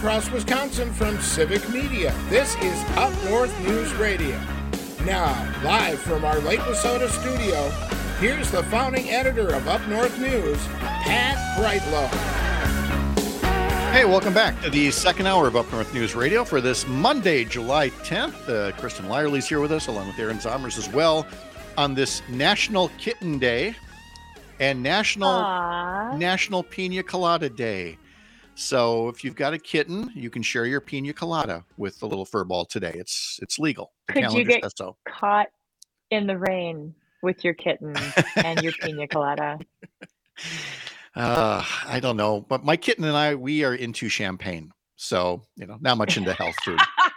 across Wisconsin from Civic Media. This is Up North News Radio. Now, live from our Lake Wissota studio, here's the founding editor of Up North News, Pat Brightlow. Hey, welcome back to the second hour of Up North News Radio for this Monday, July 10th. Kristen Lyerly's here with us, along with Aaron Zomers as well, on this National Kitten Day and National Pina Colada Day. So if you've got a kitten, you can share your pina colada with the little furball today. It's legal. The Could you get so. caught in the rain with your kitten and your pina colada? I don't know, but my kitten and we are into champagne, so not much into health food.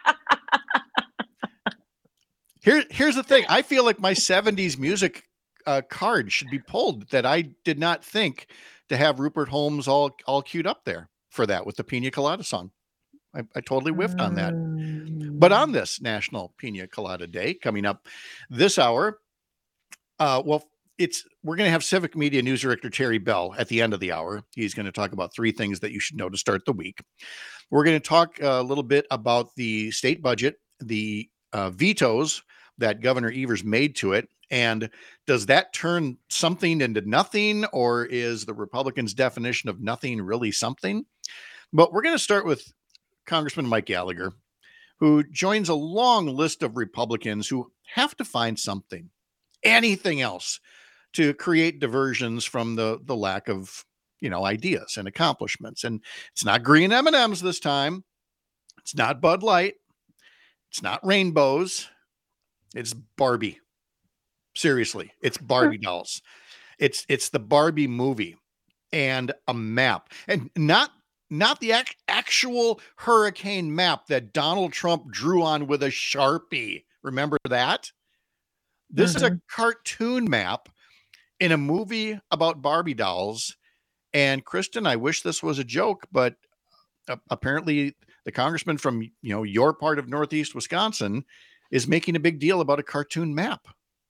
Here's the thing: I feel like my '70s music card should be pulled. That I did not think to have Rupert Holmes all queued up there for that with the Pina Colada song. I totally whiffed on that. But on this National Pina Colada Day coming up this hour, we're going to have Civic Media News Director Terry Bell at the end of the hour. He's going to talk about 3 things that you should know to start the week. We're going to talk a little bit about the state budget, the vetoes that Governor Evers made to it. And does that turn something into nothing, or is the Republicans' definition of nothing really something? But we're going to start with Congressman Mike Gallagher, who joins a long list of Republicans who have to find something, anything else, to create diversions from the lack of, ideas and accomplishments. And it's not green M&Ms this time. It's not Bud Light. It's not rainbows. It's Barbie. Seriously, it's Barbie dolls. It's the Barbie movie and a map, and not the actual hurricane map that Donald Trump drew on with a Sharpie. Remember that? This is a cartoon map in a movie about Barbie dolls. And Kristen, I wish this was a joke, but apparently the congressman from your part of Northeast Wisconsin is making a big deal about a cartoon map.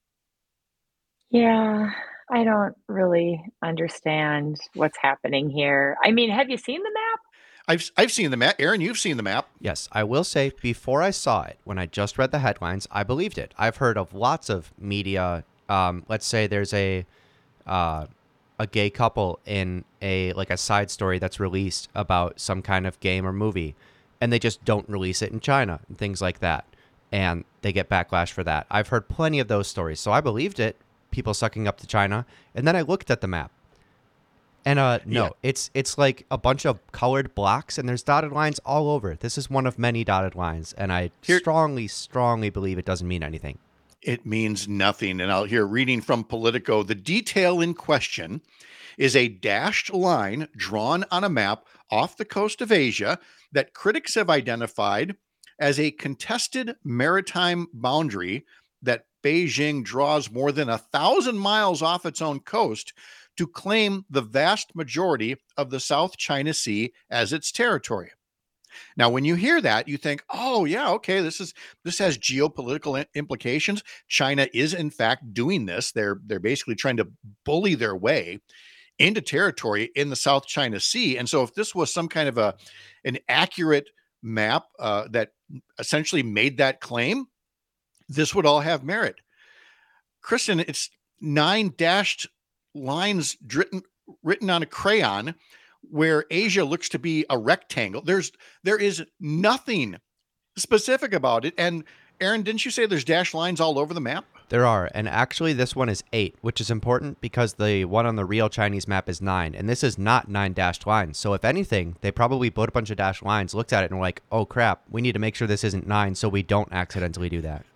Yeah, I don't really understand what's happening here. I mean, have you seen the map? I've seen the map. Aaron, you've seen the map. Yes, I will say before I saw it, when I just read the headlines, I believed it. I've heard of lots of media. Let's say there's a gay couple in a side story that's released about some kind of game or movie, and they just don't release it in China and things like that, and they get backlash for that. I've heard plenty of those stories, so I believed it. People sucking up to China, and then I looked at the map, and it's like a bunch of colored blocks, and there's dotted lines all over. This is one of many dotted lines, and I strongly believe it doesn't mean anything. It means nothing. And I'll hear reading from Politico, the detail in question is a dashed line drawn on a map off the coast of Asia that critics have identified as a contested maritime boundary that Beijing draws more than 1,000 miles off its own coast to claim the vast majority of the South China Sea as its territory. Now, when you hear that, you think, oh, yeah, okay, this has geopolitical implications. China is, in fact, doing this. They're basically trying to bully their way into territory in the South China Sea. And so if this was some kind of an accurate map that essentially made that claim, this would all have merit. Kristen, it's 9 dashed lines written on a crayon where Asia looks to be a rectangle. There is nothing specific about it. And Aaron, didn't you say there's dashed lines all over the map? There are. And actually this one is 8, which is important because the one on the real Chinese map is 9. And this is not 9 dashed lines. So if anything, they probably put a bunch of dashed lines, looked at it and were like, oh crap, we need to make sure this isn't 9 so we don't accidentally do that.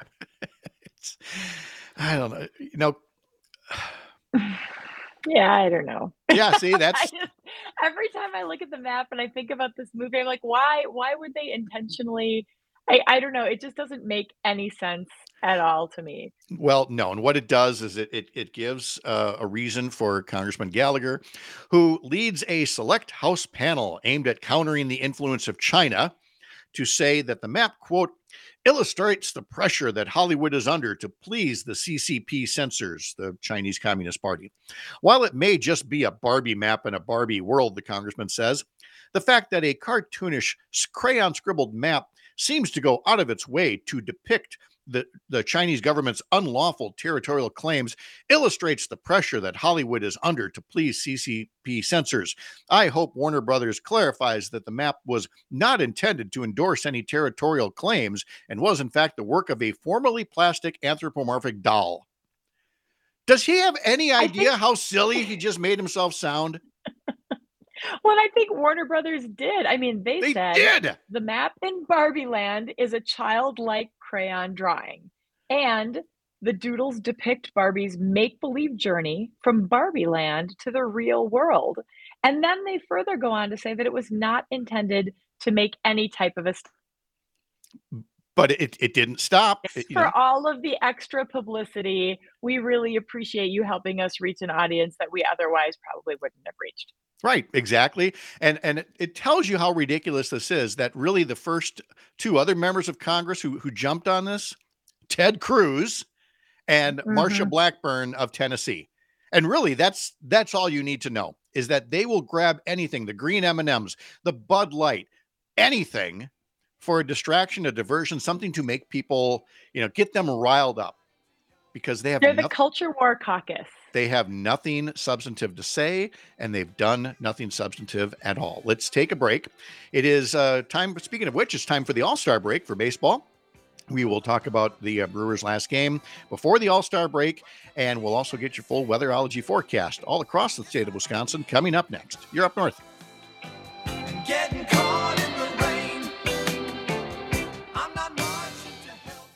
I don't know. Yeah, I don't know. Yeah, see, that's every time I look at the map and I think about this movie, I'm like, why would they intentionally? I don't know. It just doesn't make any sense at all to me. Well, no. And what it does is it gives a reason for Congressman Gallagher, who leads a select House panel aimed at countering the influence of China, to say that the map, quote, illustrates the pressure that Hollywood is under to please the CCP censors, the Chinese Communist Party. While it may just be a Barbie map in a Barbie world, the congressman says, The fact that a cartoonish crayon scribbled map seems to go out of its way to depict the Chinese government's unlawful territorial claims illustrates the pressure that Hollywood is under to please CCP censors. I hope Warner Brothers clarifies that the map was not intended to endorse any territorial claims and was in fact the work of a formerly plastic anthropomorphic doll. Does he have any idea how silly he just made himself sound? Well, I think Warner Brothers did. I mean, they said did. the map in Barbie Land is a childlike crayon drawing, and the doodles depict Barbie's make-believe journey from Barbie Land to the real world. And then they further go on to say that it was not intended to make any type of a But it didn't stop. for all of the extra publicity. We really appreciate you helping us reach an audience that we otherwise probably wouldn't have reached. Right, exactly. And it tells you how ridiculous this is, that really the first two other members of Congress who jumped on this, Ted Cruz and Marsha Blackburn of Tennessee. And really that's all you need to know, is that they will grab anything, the green M&Ms, the Bud Light, anything for a distraction, a diversion, something to make people, get them riled up, because they're the culture war caucus. They have nothing substantive to say, and they've done nothing substantive at all. Let's take a break. It is time, speaking of which, it's time for the All-Star break for baseball. We will talk about the Brewers' last game before the All-Star break, and we'll also get your full weatherology forecast all across the state of Wisconsin coming up next. You're Up North. Getting caught in the rain. I'm not marching to help.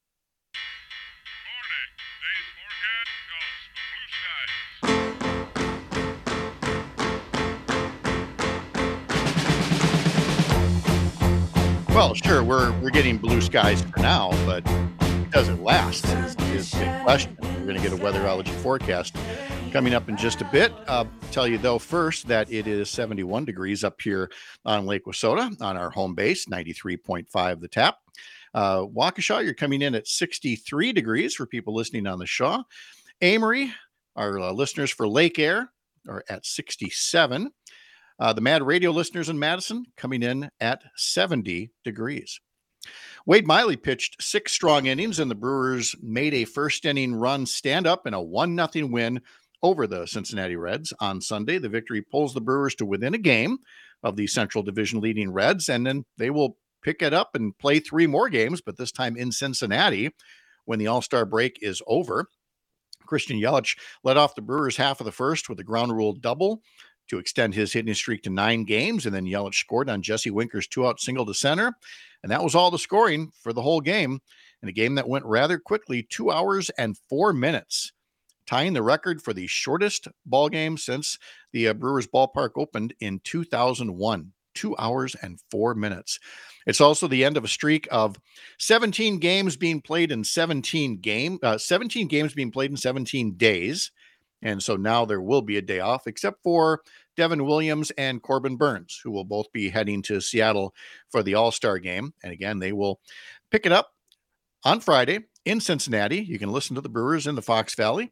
Well, sure, we're getting blue skies for now, but it doesn't last is the big question. We're going to get a weatherology forecast coming up in just a bit. Tell you, though, first that it is 71 degrees up here on Lake Wissota on our home base, 93.5 the tap. Waukesha, you're coming in at 63 degrees for people listening on the Shaw. Amory, our listeners for Lake Air, are at 67. The Mad Radio listeners in Madison coming in at 70 degrees. Wade Miley pitched 6 strong innings, and the Brewers made a first inning run stand up in a 1-0 win over the Cincinnati Reds on Sunday. The victory pulls the Brewers to within a game of the Central Division leading Reds, and then they will pick it up and play 3 more games, but this time in Cincinnati when the All-Star break is over. Christian Yelich led off the Brewers half of the first with a ground rule double to extend his hitting streak to 9 games. And then Yelich scored on Jesse Winker's 2-out single to center. And that was all the scoring for the whole game, in a game that went rather quickly, 2 hours and 4 minutes, tying the record for the shortest ball game since the Brewers ballpark opened in 2001. 2 hours and 4 minutes. It's also the end of a streak of 17 games being played in 17 games being played in 17 days. And so now there will be a day off, except for Devin Williams and Corbin Burns, who will both be heading to Seattle for the All-Star game. And again, they will pick it up on Friday in Cincinnati. You can listen to the Brewers in the Fox Valley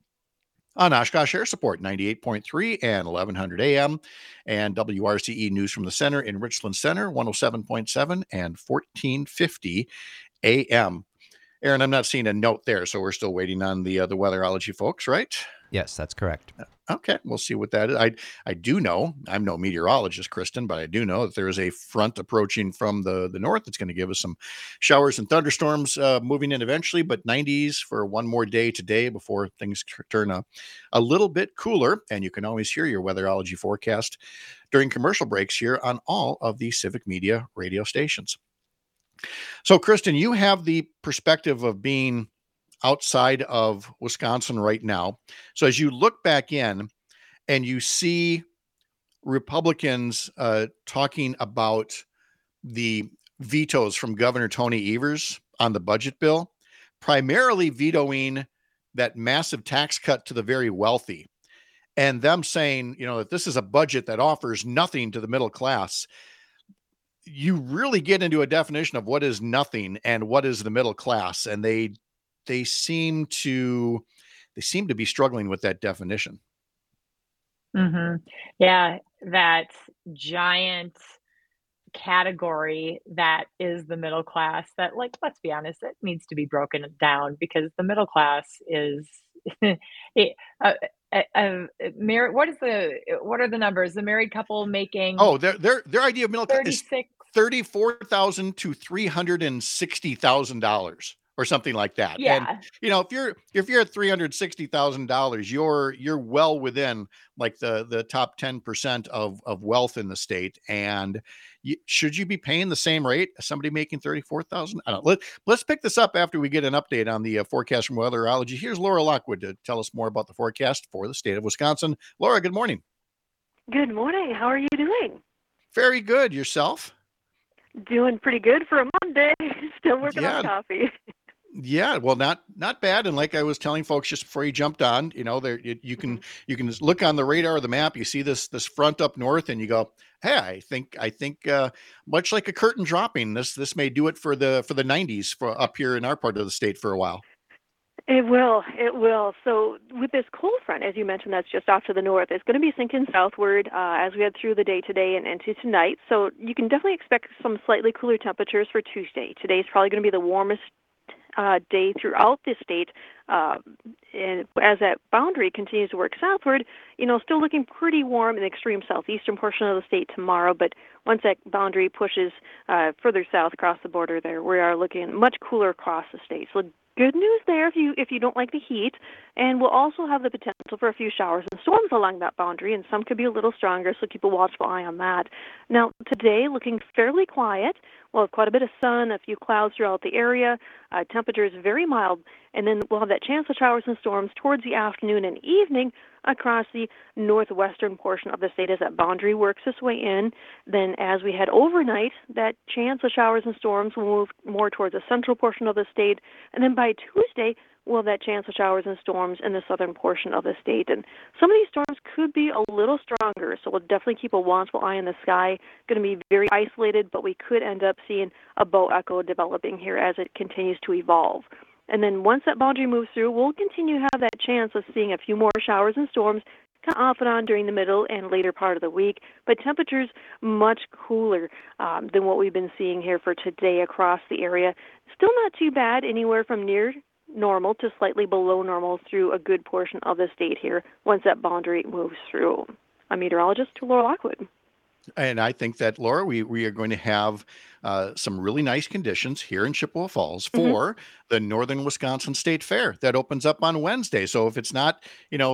on Oshkosh Air Support, 98.3 and 1100 AM, and WRCE News from the Center in Richland Center, 107.7 and 1450 AM. Aaron, I'm not seeing a note there, so we're still waiting on the weatherology folks, right? Yes, that's correct. Okay, we'll see what that is. I do know, I'm no meteorologist, Kristen, but I do know that there is a front approaching from the north that's going to give us some showers and thunderstorms moving in eventually, but 90s for one more day today before things turn a little bit cooler. And you can always hear your weatherology forecast during commercial breaks here on all of the Civic Media radio stations. So, Kristen, you have the perspective of being outside of Wisconsin right now. So as you look back in and you see Republicans talking about the vetoes from Governor Tony Evers on the budget bill, primarily vetoing that massive tax cut to the very wealthy, and them saying, that this is a budget that offers nothing to the middle class, you really get into a definition of what is nothing and what is the middle class. And they seem to be struggling with that definition. Hmm. Yeah, that giant category that is the middle class that, like, let's be honest, it needs to be broken down because the middle class is it, what are the numbers? The married couple making Oh, their idea of middle class is 36. $34,000 to $360,000 or something like that. And Yeah. if you're at $360,000, you're well within like the top 10% of wealth in the state. And should you be paying the same rate as somebody making 34,000? I don't know. Let's pick this up after we get an update on the forecast from Weatherology. Here's Laura Lockwood to tell us more about the forecast for the state of Wisconsin. Laura, good morning. Good morning. How are you doing? Very good. Yourself? Doing pretty good for a Monday. Still working Yeah. on coffee. Yeah, well, not bad. And like I was telling folks just before you jumped on, there you can just look on the radar or the map. You see this front up north, and you go, "Hey, I think much like a curtain dropping, this may do it for the 90s for up here in our part of the state for a while." It will. It will. So with this cold front, as you mentioned, that's just off to the north, it's going to be sinking southward as we head through the day today and into tonight. So you can definitely expect some slightly cooler temperatures for Tuesday. Today's probably going to be the warmest day throughout the state. And as that boundary continues to work southward, still looking pretty warm in the extreme southeastern portion of the state tomorrow. But once that boundary pushes further south across the border there, we are looking much cooler across the state. So good news there if you don't like the heat. And we'll also have the potential for a few showers and storms along that boundary, and some could be a little stronger, so keep a watchful eye on that. Now, today, looking fairly quiet. We'll have quite a bit of sun, a few clouds throughout the area. Temperatures very mild, and then we'll have that chance of showers and storms towards the afternoon and evening across the northwestern portion of the state as that boundary works its way in. Then as we head overnight, that chance of showers and storms will move more towards the central portion of the state. And then by Tuesday, we'll have that chance of showers and storms in the southern portion of the state. And some of these storms could be a little stronger, so we'll definitely keep a watchful eye on the sky. Going to be very isolated, but we could end up seeing a bow echo developing here as it continues to evolve. And then once that boundary moves through, we'll continue to have that chance of seeing a few more showers and storms kind of off and on during the middle and later part of the week, but temperatures much cooler than what we've been seeing here for today across the area. Still not too bad, anywhere from near normal to slightly below normal through a good portion of the state here once that boundary moves through. I'm meteorologist Laura Lockwood. And I think that, Laura, we are going to have some really nice conditions here in Chippewa Falls for the Northern Wisconsin State Fair that opens up on Wednesday. So if it's not,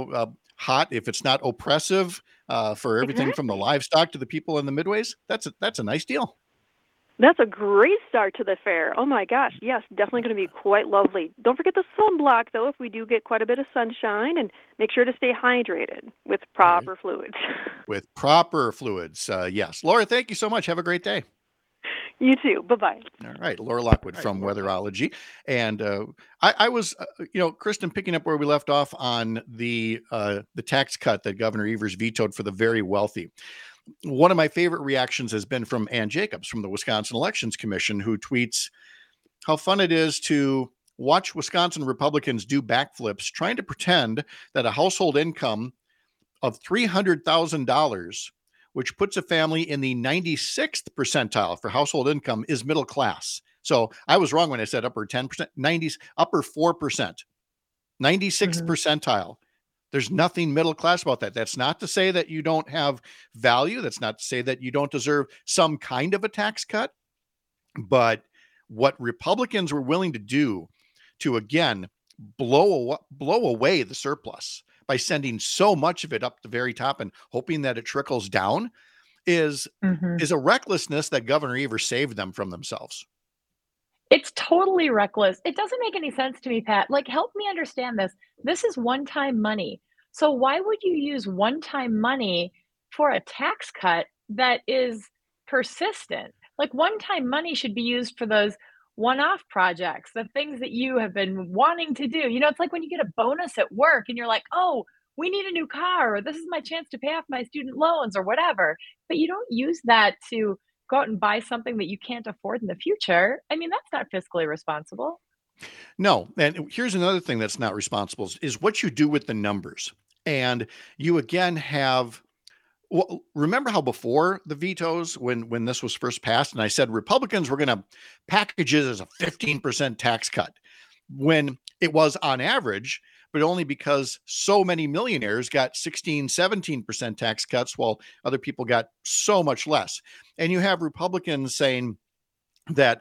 hot, if it's not oppressive for everything from the livestock to the people in the midways, that's a nice deal. That's a great start to the fair. Oh my gosh, yes, definitely going to be quite lovely. Don't forget the sunblock, though, if we do get quite a bit of sunshine, and make sure to stay hydrated with proper fluids. With proper fluids, yes. Laura, thank you so much. Have a great day. You too. Bye-bye. All right, Laura Lockwood from Weatherology. And I was, Kristen, picking up where we left off on the tax cut that Governor Evers vetoed for the very wealthy. One of my favorite reactions has been from Ann Jacobs from the Wisconsin Elections Commission, who tweets how fun it is to watch Wisconsin Republicans do backflips trying to pretend that a household income of $300,000, which puts a family in the 96th percentile for household income, is middle class. So I was wrong when I said upper 10%, upper 4%, 96th percentile. There's nothing middle class about that. That's not to say that you don't have value. That's not to say that you don't deserve some kind of a tax cut. But what Republicans were willing to do to, again, blow away the surplus by sending so much of it up the very top and hoping that it trickles down is a recklessness that Governor Evers saved them from themselves. It's totally reckless. It doesn't make any sense to me, Pat. Like, help me understand this. This is one-time money. So why would you use one-time money for a tax cut that is persistent? Like, one-time money should be used for those one-off projects, the things that you have been wanting to do. It's like when you get a bonus at work and you're like, oh, we need a new car, or this is my chance to pay off my student loans or whatever. But you don't use that to go out and buy something that you can't afford in the future. I mean, that's not fiscally responsible. No. And here's another thing that's not responsible is what you do with the numbers. And you again have, well, remember how before the vetoes, when this was first passed, and I said Republicans were going to package it as a 15% tax cut, when it was on average, but only because so many millionaires got 16, 17% tax cuts while other people got so much less. And you have Republicans saying that,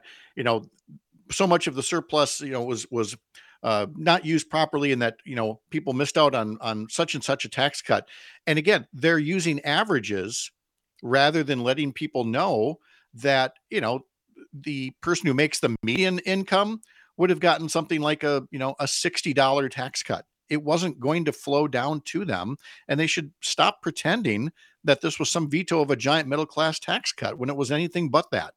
so much of the surplus, was not used properly, and that people missed out on such and such a tax cut. And again, they're using averages rather than letting people know that the person who makes the median income would have gotten something like a $60 tax cut. It wasn't going to flow down to them, and they should stop pretending that this was some veto of a giant middle class tax cut when it was anything but that.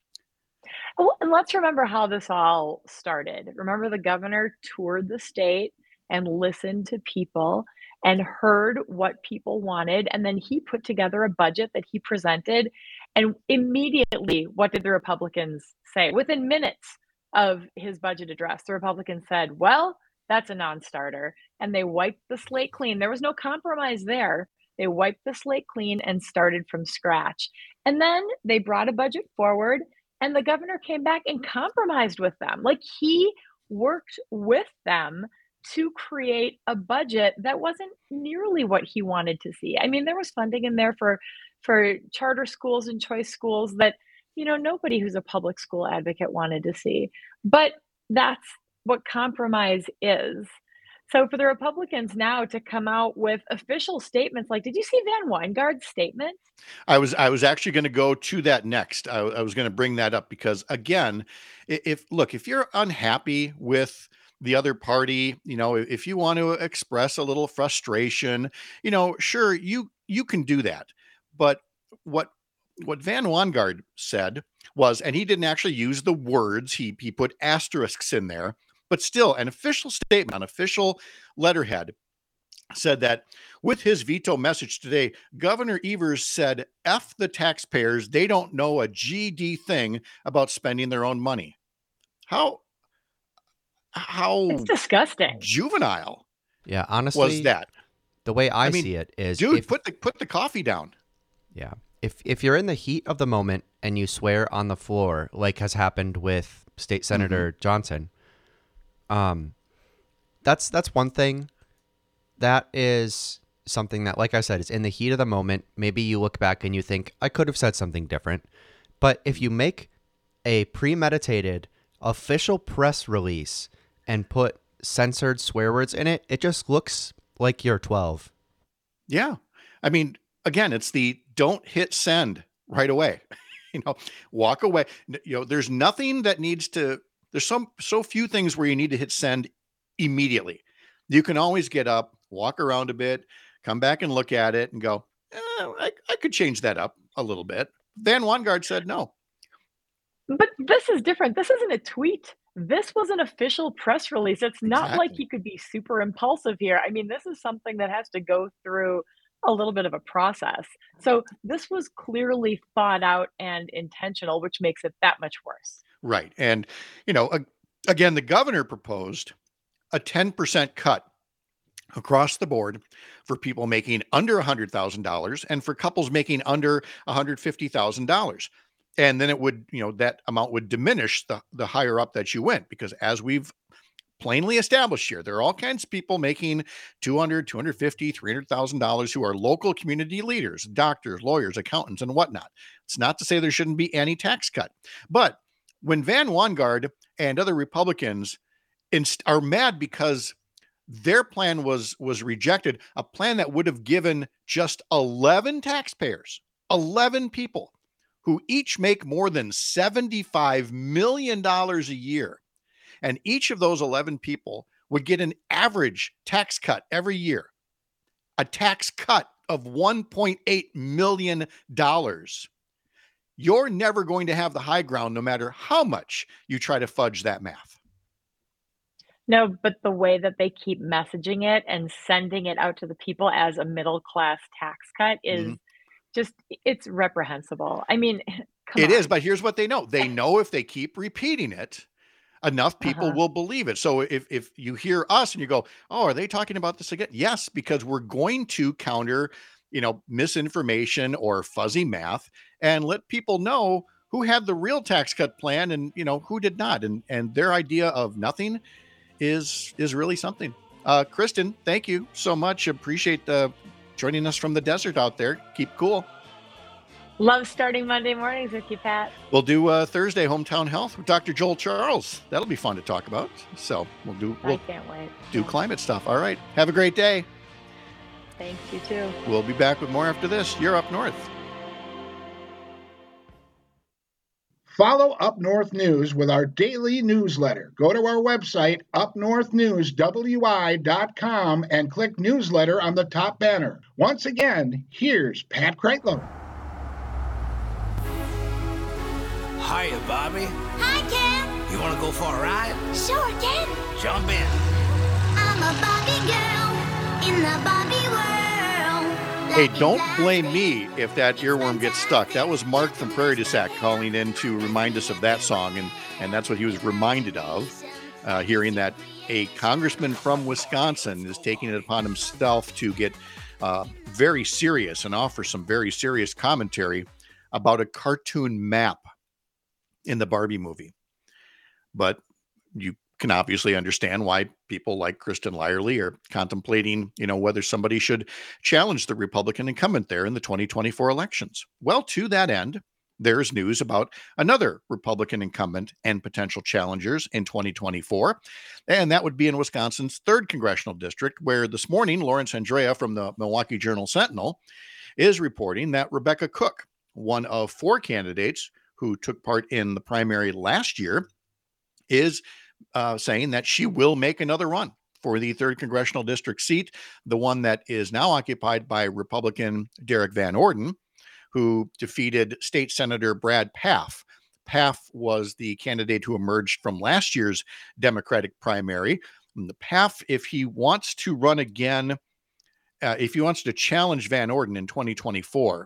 Well, and let's remember how this all started. Remember, the governor toured the state and listened to people and heard what people wanted. And then he put together a budget that he presented. And immediately, what did the Republicans say? Within minutes of his budget address, the Republicans said, well, that's a non-starter. And they wiped the slate clean. There was no compromise there. They wiped the slate clean and started from scratch. And then they brought a budget forward, and the governor came back and compromised with them. Like, he worked with them to create a budget that wasn't nearly what he wanted to see. I mean, there was funding in there for charter schools and choice schools that, nobody who's a public school advocate wanted to see. But that's what compromise is. So for the Republicans now to come out with official statements, like, did you see Van Weingard's statement? I was actually going to go to that next. I was going to bring that up because, again, if you're unhappy with the other party, if you want to express a little frustration, sure, you can do that. But what Van Weingard said was, and he didn't actually use the words, he put asterisks in there, but still an official statement on official letterhead said that with his veto message today, Governor Evers said, F the taxpayers, they don't know a GD thing about spending their own money. How It's disgusting. juvenile Yeah, honestly, was that? the way I see it is, Dude, put the coffee down. yeah, if you're in the heat of the moment and you swear on the floor, like has happened with State Senator Johnson, that's one thing. That is something that, like I said, is in the heat of the moment. Maybe you look back and you think, I could have said something different. But if you make a premeditated official press release and put censored swear words in it, it just looks like you're 12. Yeah. I mean, again, it's the don't hit send right away. Walk away. There's nothing that needs to, there's so few things where you need to hit send immediately. You can always get up, walk around a bit, come back and look at it and go, I could change that up a little bit. Van Weingard said no. But this is different. This isn't a tweet. This was an official press release. It's not like Exactly. you could be super impulsive here. I mean, this is something that has to go through a little bit of a process. So this was clearly thought out and intentional, which makes it that much worse. Right. And, again, the governor proposed a 10% cut across the board for people making under $100,000 and for couples making under $150,000. And then it would, that amount would diminish the higher up that you went, because as we've plainly established here, there are all kinds of people making $200,000, $250,000, $300,000 who are local community leaders, doctors, lawyers, accountants, and whatnot. It's not to say there shouldn't be any tax cut. But when Van Weingard and other Republicans are mad because their plan was rejected, a plan that would have given just 11 taxpayers, 11 people who each make more than $75 million a year. And each of those 11 people would get an average tax cut every year, a tax cut of $1.8 million. You're never going to have the high ground, no matter how much you try to fudge that math. No, but the way that they keep messaging it and sending it out to the people as a middle class tax cut is just, it's reprehensible. I mean, come It on. is, but here's what they know. They know if they keep repeating it, enough people Uh-huh. will believe it. So if you hear us and you go, oh, are they talking about this again? Yes, because we're going to counter, misinformation or fuzzy math and let people know who had the real tax cut plan and who did not. And their idea of nothing is really something. Kristen, thank you so much. Appreciate joining us from the desert out there. Keep cool. Love starting Monday mornings with you, Pat. We'll do Thursday Hometown Health with Dr. Joel Charles. That'll be fun to talk about. So I we'll can't wait. do Yeah. climate stuff. All right. Have a great day. Thanks, you too. We'll be back with more after this. You're Up North. Follow Up North News with our daily newsletter. Go to our website, upnorthnewswi.com, and click newsletter on the top banner. Once again, here's Pat Kreitlow. Hiya, Bobby. Hi, Ken. You want to go for a ride? Sure, Ken. Jump in. I'm a Barbie girl in the Barbie world. Hey, don't blame me if that earworm gets stuck. That was Mark from Prairie du Sac calling in to remind us of that song, and that's what he was reminded of, hearing that a congressman from Wisconsin is taking it upon himself to get very serious and offer some very serious commentary about a cartoon map in the Barbie movie. But you can obviously understand why people like Kristen Lyerly are contemplating, whether somebody should challenge the Republican incumbent there in the 2024 elections. Well, to that end, there's news about another Republican incumbent and potential challengers in 2024, and that would be in Wisconsin's 3rd congressional district, where this morning Lawrence Andrea from the Milwaukee Journal-Sentinel is reporting that Rebecca Cook, one of 4 candidates who took part in the primary last year, is saying that she will make another run for the 3rd congressional district seat, the one that is now occupied by Republican Derek Van Orden, who defeated State Senator Brad Pfaff. Pfaff was the candidate who emerged from last year's Democratic primary. And Pfaff, if he wants to run again, if he wants to challenge Van Orden in 2024,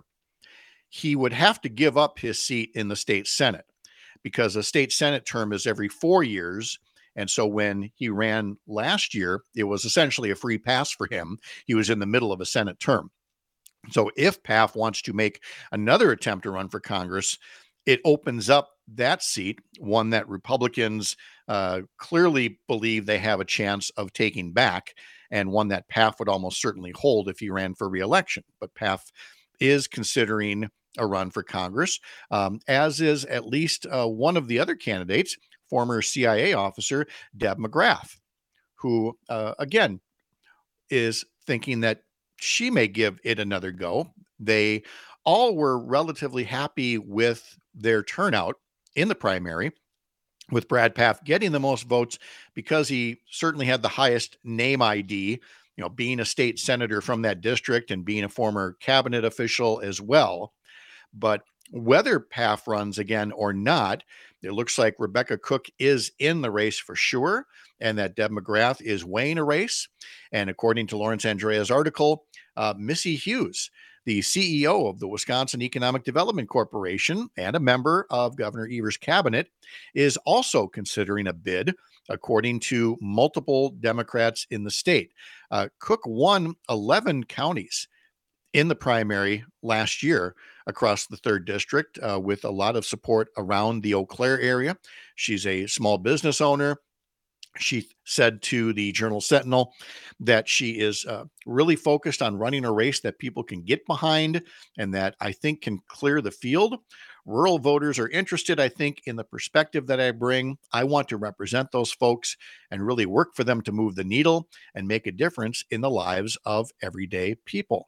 he would have to give up his seat in the state Senate, because a state Senate term is every 4 years. And so when he ran last year, it was essentially a free pass for him. He was in the middle of a Senate term. So if Pfaff wants to make another attempt to run for Congress, it opens up that seat, one that Republicans clearly believe they have a chance of taking back, and one that Pfaff would almost certainly hold if he ran for re-election. But Pfaff is considering a run for Congress, as is at least one of the other candidates, former CIA officer Deb McGrath, who, again, is thinking that she may give it another go. They all were relatively happy with their turnout in the primary, with Brad Pfaff getting the most votes because he certainly had the highest name ID, being a state senator from that district and being a former cabinet official as well. But whether Pfaff runs again or not, it looks like Rebecca Cook is in the race for sure, and that Deb McGrath is weighing a race. And according to Lawrence Andrea's article, Missy Hughes, the CEO of the Wisconsin Economic Development Corporation and a member of Governor Evers' cabinet, is also considering a bid, according to multiple Democrats in the state. Cook won 11 counties in the primary last year across the 3rd district, with a lot of support around the Eau Claire area. She's a small business owner. She said to the Journal-Sentinel that she is really focused on running a race that people can get behind and that I think can clear the field. Rural voters are interested, I think, in the perspective that I bring. I want to represent those folks and really work for them to move the needle and make a difference in the lives of everyday people.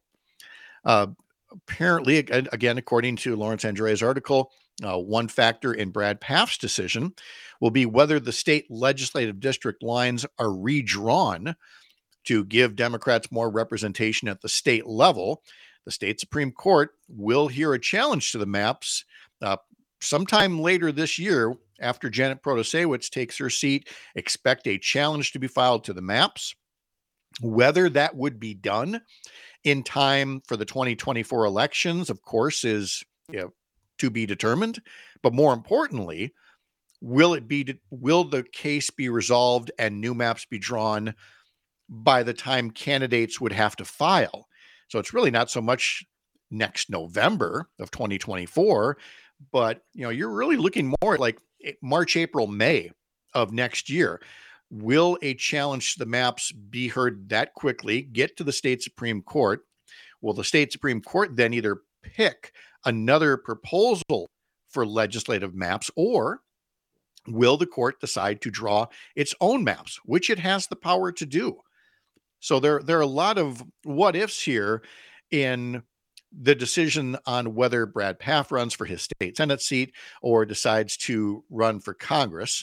Apparently, again, according to Lawrence Andrea's article, one factor in Brad Pfaff's decision will be whether the state legislative district lines are redrawn to give Democrats more representation at the state level. The state Supreme Court will hear a challenge to the maps sometime later this year after Janet Protasewicz takes her seat. Expect a challenge to be filed to the maps. Whether that would be done in time for the 2024 elections, of course, is to be determined. But more importantly, will the case be resolved and new maps be drawn by the time candidates would have to file? So it's really not so much next November of 2024, but you're really looking more like March, April, May of next year. Will a challenge to the maps be heard that quickly, get to the state Supreme Court? Will the state Supreme Court then either pick another proposal for legislative maps, or will the court decide to draw its own maps, which it has the power to do? So there are a lot of what ifs here in the decision on whether Brad Pfaff runs for his state Senate seat or decides to run for Congress.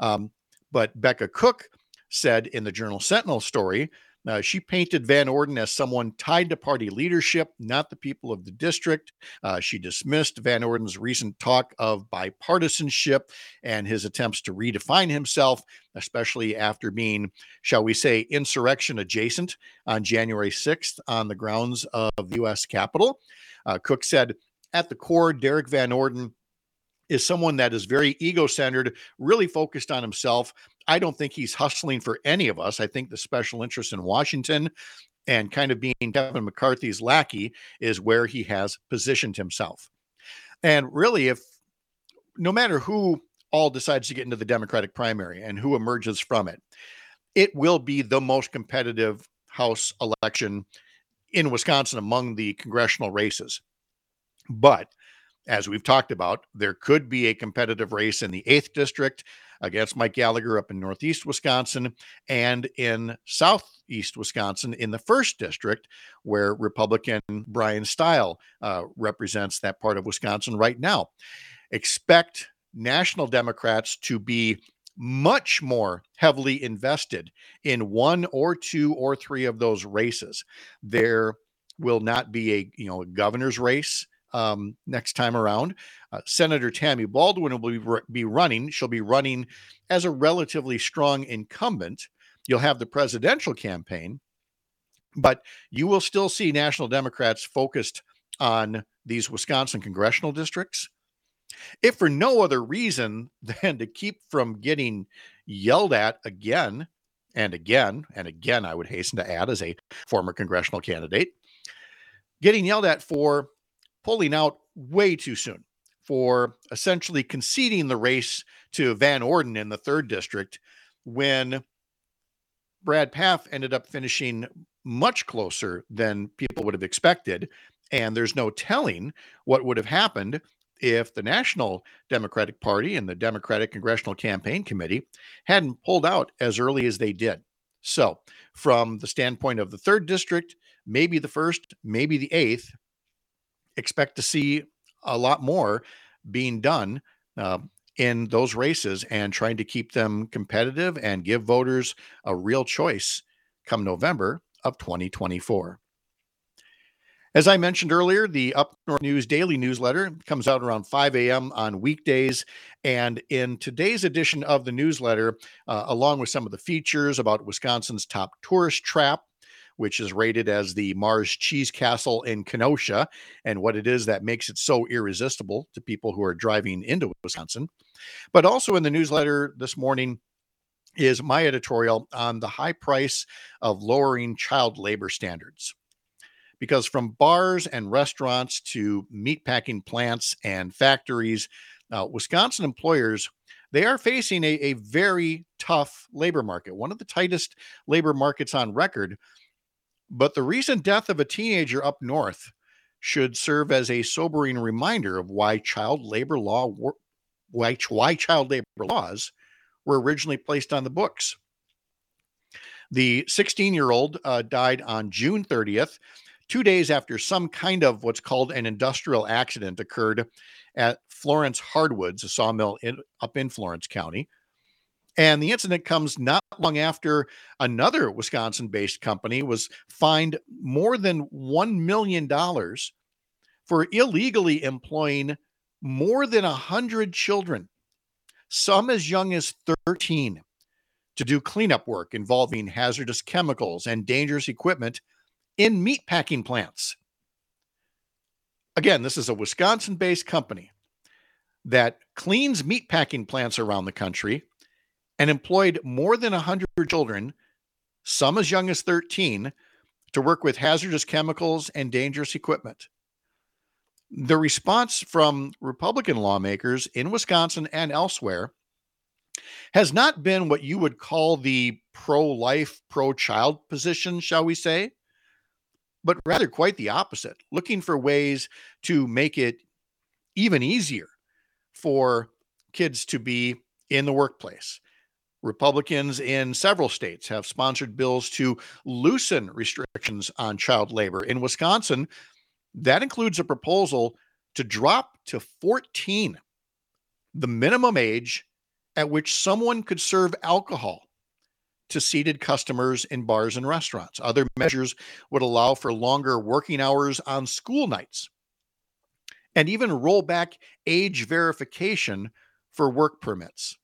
But Becca Cook said in the Journal Sentinel story, she painted Van Orden as someone tied to party leadership, not the people of the district. She dismissed Van Orden's recent talk of bipartisanship and his attempts to redefine himself, especially after being, shall we say, insurrection adjacent on January 6th on the grounds of the U.S. Capitol. Cook said, at the core, Derek Van Orden is someone that is very ego-centered, really focused on himself. I don't think he's hustling for any of us. I think the special interest in Washington and kind of being Kevin McCarthy's lackey is where he has positioned himself. And really, if no matter who all decides to get into the Democratic primary and who emerges from it, it will be the most competitive House election in Wisconsin among the congressional races. But as we've talked about, there could be a competitive race in the 8th district against Mike Gallagher up in Northeast Wisconsin, and in Southeast Wisconsin in the 1st district, where Republican Brian Stile represents that part of Wisconsin right now. Expect national Democrats to be much more heavily invested in one or two or three of those races. There will not be a governor's race next time around. Senator Tammy Baldwin will be running. She'll be running as a relatively strong incumbent. You'll have the presidential campaign, but you will still see national Democrats focused on these Wisconsin congressional districts, if for no other reason than to keep from getting yelled at again and again and again, I would hasten to add, as a former congressional candidate, getting yelled at for pulling out way too soon, for essentially conceding the race to Van Orden in the 3rd district, when Brad Pfaff ended up finishing much closer than people would have expected. And there's no telling what would have happened if the National Democratic Party and the Democratic Congressional Campaign Committee hadn't pulled out as early as they did. So from the standpoint of the 3rd district, maybe the 1st, maybe the 8th, expect to see a lot more being done in those races and trying to keep them competitive and give voters a real choice come November of 2024. As I mentioned earlier, the Up North News Daily Newsletter comes out around 5 a.m. on weekdays. And in today's edition of the newsletter, along with some of the features about Wisconsin's top tourist trap, which is rated as the Mars Cheese Castle in Kenosha, and what it is that makes it so irresistible to people who are driving into Wisconsin. But also in the newsletter this morning is my editorial on the high price of lowering child labor standards. Because from bars and restaurants to meatpacking plants and factories, Wisconsin employers, they are facing a very tough labor market, one of the tightest labor markets on record. But the recent death of a teenager up north should serve as a sobering reminder of why child labor laws were originally placed on the books. The 16-year-old died on June 30th, 2 days after some kind of what's called an industrial accident occurred at Florence Hardwoods, a sawmill up in Florence County. And the incident comes not long after another Wisconsin-based company was fined more than $1 million for illegally employing more than 100 children, some as young as 13, to do cleanup work involving hazardous chemicals and dangerous equipment in meatpacking plants. Again, this is a Wisconsin-based company. that cleans meatpacking plants around the country and employed more than 100 children, some as young as 13, to work with hazardous chemicals and dangerous equipment. The response from Republican lawmakers in Wisconsin and elsewhere has not been what you would call the pro-life, pro-child position, shall we say, but rather quite the opposite, looking for ways to make it even easier for kids to be in the workplace. Republicans in several states have sponsored bills to loosen restrictions on child labor. In Wisconsin, that includes a proposal to drop to 14 the minimum age at which someone could serve alcohol to seated customers in bars and restaurants. Other measures would allow for longer working hours on school nights and even roll back age verification for work permits.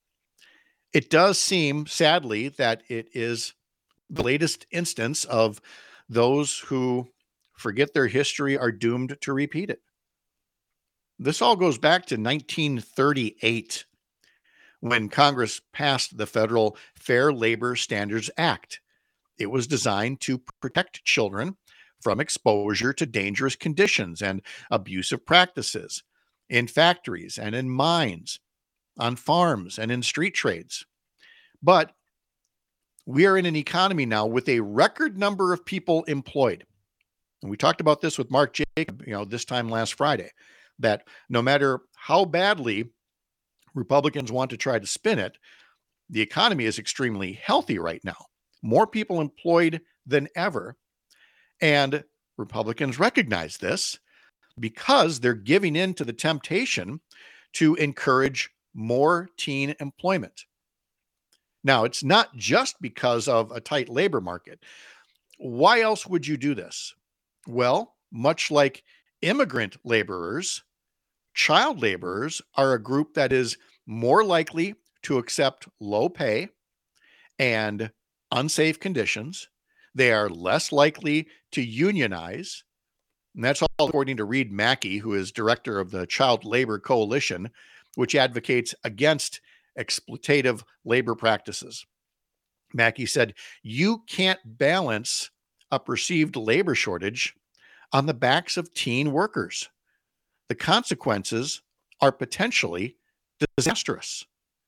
It does seem, sadly, that it is the latest instance of those who forget their history are doomed to repeat it. This all goes back to 1938, when Congress passed the Federal Fair Labor Standards Act. It was designed to protect children from exposure to dangerous conditions and abusive practices in factories and in mines, on farms and in street trades. But we are in an economy now with a record number of people employed. And we talked about this with Mark Jacob, this time last Friday, that no matter how badly Republicans want to try to spin it, the economy is extremely healthy right now. More people employed than ever. And Republicans recognize this because they're giving in to the temptation to encourage more teen employment. Now, it's not just because of a tight labor market. Why else would you do this? Well, much like immigrant laborers, child laborers are a group that is more likely to accept low pay and unsafe conditions. They are less likely to unionize. And that's all according to Reed Mackey, who is director of the Child Labor Coalition, which advocates against exploitative labor practices. Mackey said, you can't balance a perceived labor shortage on the backs of teen workers. The consequences are potentially disastrous.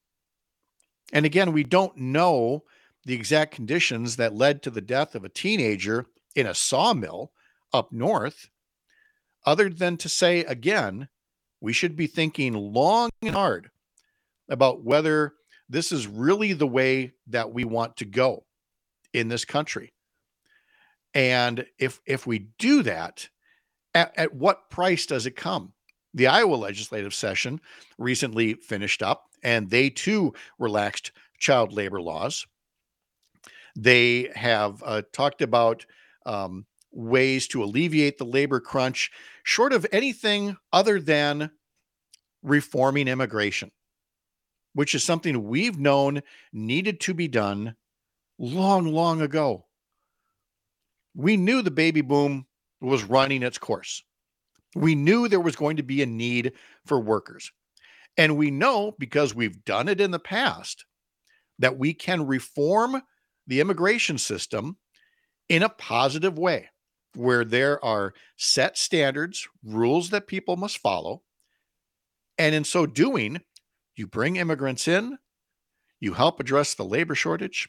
And again, we don't know the exact conditions that led to the death of a teenager in a sawmill up north, other than to say, again, we should be thinking long and hard about whether this is really the way that we want to go in this country. And if we do that, at what price does it come? The Iowa legislative session recently finished up, and they too relaxed child labor laws. They have talked about ways to alleviate the labor crunch, short of anything other than reforming immigration, which is something we've known needed to be done long, long ago. We knew the baby boom was running its course. We knew there was going to be a need for workers. And we know, because we've done it in the past, that we can reform the immigration system in a positive way, where there are set standards, rules that people must follow. And in so doing, you bring immigrants in, you help address the labor shortage.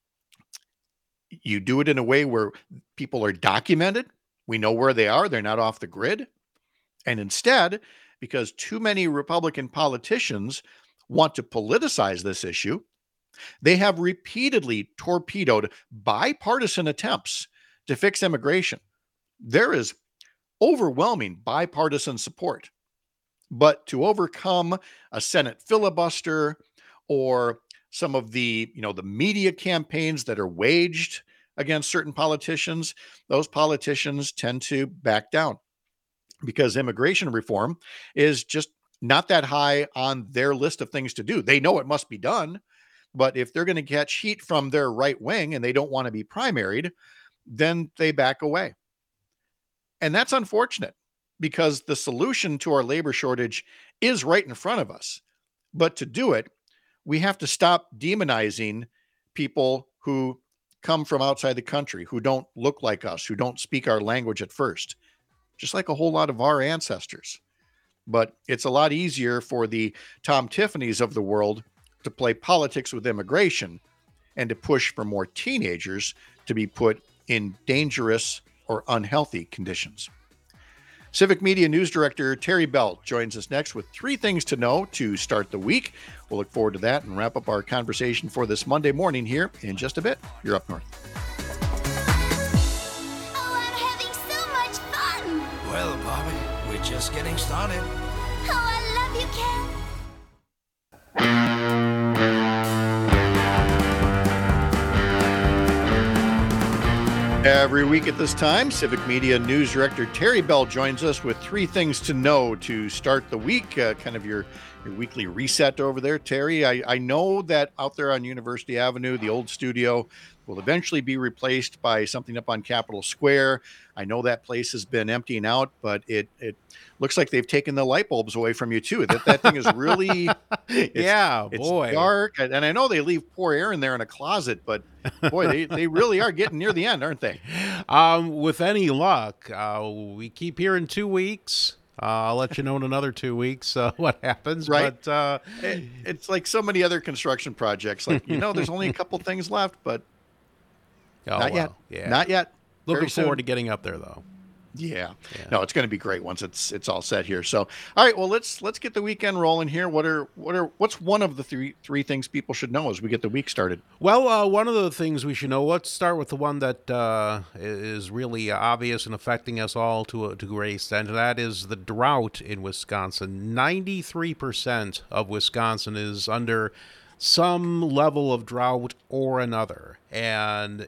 You do it in a way where people are documented. We know where they are. They're not off the grid. And instead, because too many Republican politicians want to politicize this issue, they have repeatedly torpedoed bipartisan attempts to fix immigration. There is overwhelming bipartisan support. But to overcome a Senate filibuster or some of the media campaigns that are waged against certain politicians, those politicians tend to back down because immigration reform is just not that high on their list of things to do. They know it must be done, but if they're going to catch heat from their right wing and they don't want to be primaried, then they back away. And that's unfortunate because the solution to our labor shortage is right in front of us. But to do it, we have to stop demonizing people who come from outside the country, who don't look like us, who don't speak our language at first, just like a whole lot of our ancestors. But it's a lot easier for the Tom Tiffanys of the world to play politics with immigration and to push for more teenagers to be put in dangerous or unhealthy conditions. Civic Media News Director Terry Belt joins us next with 3 things to know to start the week. We'll look forward to that and wrap up our conversation for this Monday morning here in just a bit. You're Up North. Oh, I'm having so much fun. Well, Bobby, we're just getting started. Oh, I love you, Ken. Every week at this time, Civic Media News Director Terry Bell joins us with 3 things to know to start the week, kind of your weekly reset over there. Terry, I know that out there on University Avenue, the old studio will eventually be replaced by something up on Capitol Square. I know that place has been emptying out, but it looks like they've taken the light bulbs away from you too. That thing is really, it's dark. And I know they leave poor air in there in a closet, but boy, they really are getting near the end, aren't they? With any luck, we keep hearing 2 weeks. I'll let you know in another 2 weeks what happens. Right. But it's like so many other construction projects. Like, there's only a couple things left, but not yet. Yeah. Not yet. Looking Very soon. forward to getting up there, though. Yeah. No, it's going to be great once it's all set here. So, all right, well, let's get the weekend rolling here. What's one of the three things people should know as we get the week started? Well, one of the things we should know, let's start with the one that is really obvious and affecting us all to a great extent, and that is the drought in Wisconsin. 93% of Wisconsin is under some level of drought or another. And,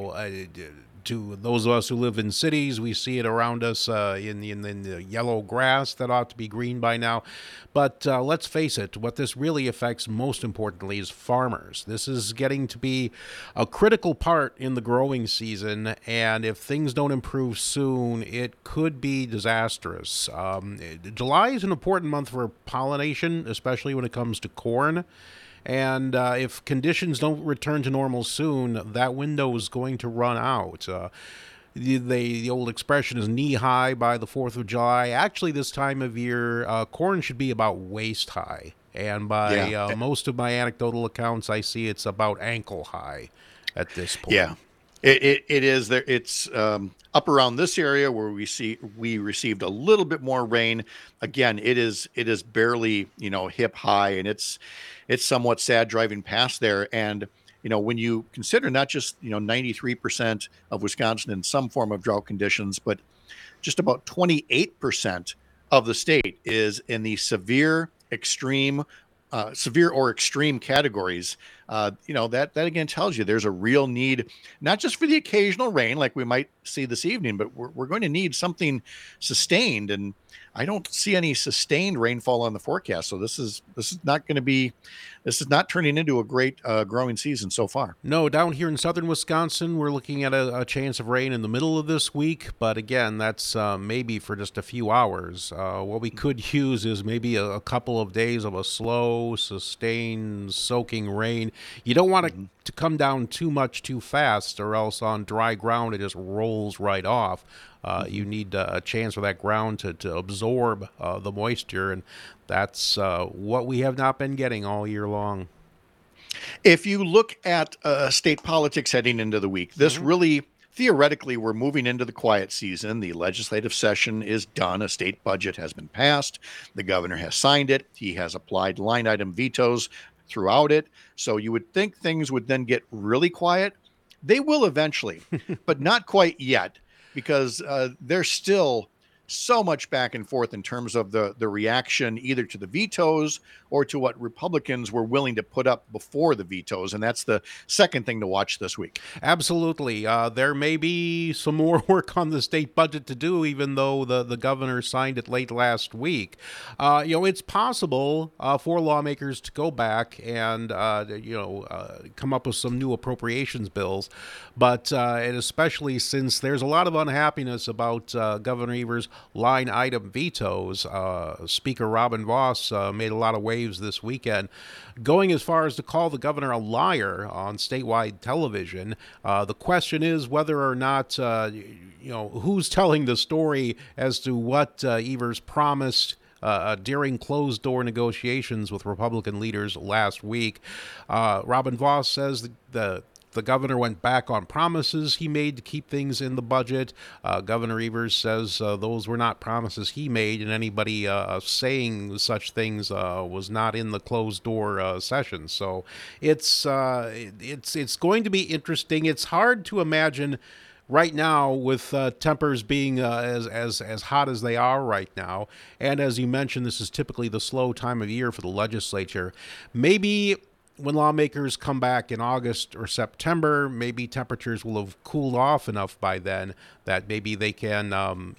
to those of us who live in cities, we see it around us in the yellow grass that ought to be green by now. But let's face it, what this really affects most importantly is farmers. This is getting to be a critical part in the growing season, and if things don't improve soon, it could be disastrous. July is an important month for pollination, especially when it comes to corn. And if conditions don't return to normal soon, that window is going to run out. The old expression is knee high by the 4th of July. Actually, this time of year, corn should be about waist high. And by most of my anecdotal accounts, I see it's about ankle high at this point. Yeah, it is there. It's up around this area where we received a little bit more rain. Again, it is barely hip high, and it's somewhat sad driving past there. And when you consider not just 93% of Wisconsin in some form of drought conditions, but just about 28% of the state is in the severe or extreme categories. That again tells you there's a real need, not just for the occasional rain like we might see this evening, but we're going to need something sustained. And I don't see any sustained rainfall on the forecast. So this is not turning into a great growing season so far. No, down here in southern Wisconsin, we're looking at a chance of rain in the middle of this week. But again, that's maybe for just a few hours. What we could use is maybe a couple of days of a slow, sustained, soaking rain. You don't want it to come down too much too fast, or else on dry ground it just rolls right off. You need a chance for that ground to absorb the moisture, and that's what we have not been getting all year long. If you look at state politics heading into the week, this really, theoretically, we're moving into the quiet season. The legislative session is done. A state budget has been passed. The governor has signed it. He has applied line item vetoes throughout it. So you would think things would then get really quiet. They will eventually, but not quite yet, because there's still so much back and forth in terms of the reaction either to the vetoes or to what Republicans were willing to put up before the vetoes. And that's the second thing to watch this week. Absolutely. There may be some more work on the state budget to do, even though the governor signed it late last week. It's possible for lawmakers to go back and, come up with some new appropriations bills. But and especially since there's a lot of unhappiness about Governor Evers' line item vetoes. Speaker Robin Voss made a lot of waves this weekend, going as far as to call the governor a liar on statewide television. The question is whether or not, who's telling the story as to what Evers promised during closed-door negotiations with Republican leaders last week. Robin Voss says the governor went back on promises he made to keep things in the budget. Governor Evers says those were not promises he made, and anybody saying such things was not in the closed-door session. So it's going to be interesting. It's hard to imagine right now, with tempers being as hot as they are right now, and as you mentioned, this is typically the slow time of year for the legislature. Maybe when lawmakers come back in August or September, maybe temperatures will have cooled off enough by then that maybe they can,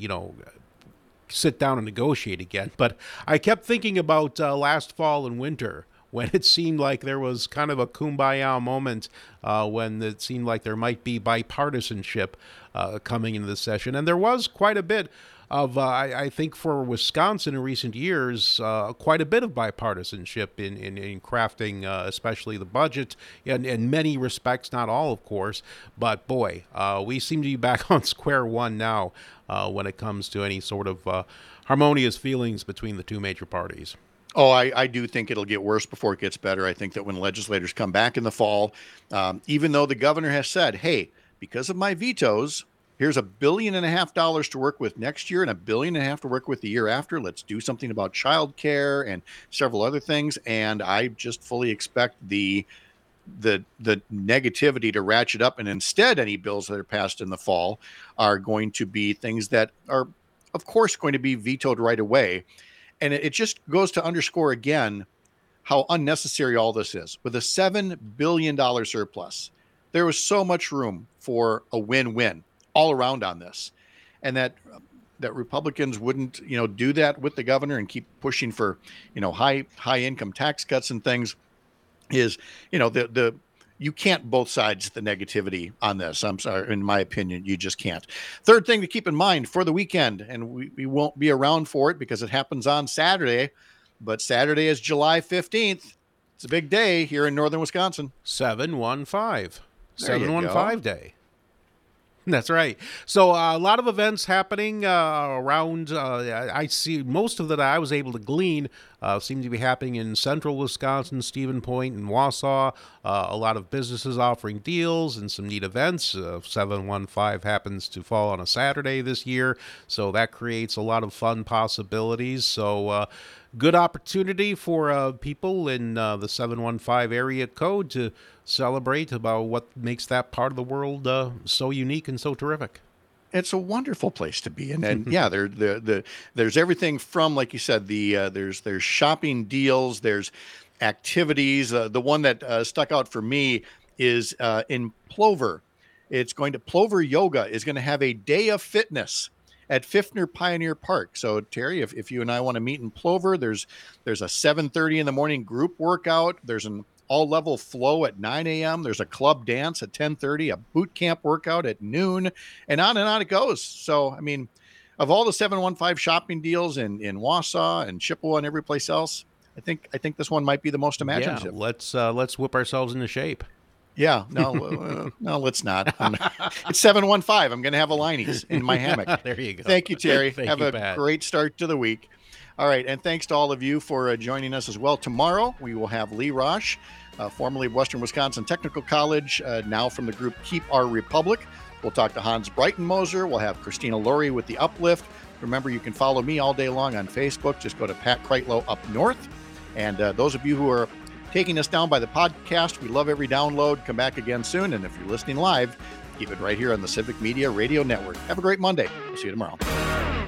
sit down and negotiate again. But I kept thinking about last fall and winter, when it seemed like there was kind of a kumbaya moment, when it seemed like there might be bipartisanship coming into the session. And there was quite a bit of, I think for Wisconsin in recent years, quite a bit of bipartisanship in crafting, especially the budget, in many respects, not all, of course. But boy, we seem to be back on square one now when it comes to any sort of harmonious feelings between the two major parties. Oh, I do think it'll get worse before it gets better. I think that when legislators come back in the fall, even though the governor has said, hey, because of my vetoes, here's $1.5 billion to work with next year and $1.5 billion to work with the year after. Let's do something about childcare and several other things. And I just fully expect the negativity to ratchet up. And instead, any bills that are passed in the fall are going to be things that are, of course, going to be vetoed right away. And it just goes to underscore again how unnecessary all this is. With a $7 billion surplus, there was so much room for a win-win all around on this. And that Republicans wouldn't, do that with the governor and keep pushing for, high income tax cuts and things is, you can't both sides the negativity on this. I'm sorry, in my opinion, you just can't. Third thing to keep in mind for the weekend, and we won't be around for it because it happens on Saturday, but Saturday is July 15th. It's a big day here in northern Wisconsin. 715. There you 715 go. day. That's right. So a lot of events happening around. I see most of that I was able to glean seem to be happening in central Wisconsin, Stephen Point and Wausau. A lot of businesses offering deals and some neat events. 715 happens to fall on a Saturday this year, so that creates a lot of fun possibilities. So good opportunity for people in the 715 area code to celebrate about what makes that part of the world so unique and so terrific. It's a wonderful place to be, and yeah, there's everything from, like you said, there's shopping deals, there's activities. The one that stuck out for me is in Plover. Plover Yoga is going to have a day of fitness at Fifner Pioneer Park. So Terry, if you and I want to meet in Plover, there's a 7:30 in the morning group workout. There's an all-level flow at 9 a.m. There's a club dance at 10:30, a boot camp workout at noon, and on it goes. So, I mean, of all the 715 shopping deals in Wausau and Chippewa and every place else, I think this one might be the most imaginative. Yeah, let's whip ourselves into shape. Yeah, no, let's not. It's 715. I'm going to have a Liney's in my hammock. There you go. Thank you, Terry. Thank have you, a Pat. great start to the week. All right, and thanks to all of you for joining us as well. Tomorrow, we will have Lee Rosh, formerly of Western Wisconsin Technical College, now from the group Keep Our Republic. We'll talk to Hans Breitenmoser. We'll have Christina Laurie with The Uplift. Remember, you can follow me all day long on Facebook. Just go to Pat Kreitlow Up North. And those of you who are taking us down by the podcast, we love every download. Come back again soon. And if you're listening live, keep it right here on the Civic Media Radio Network. Have a great Monday. We'll see you tomorrow.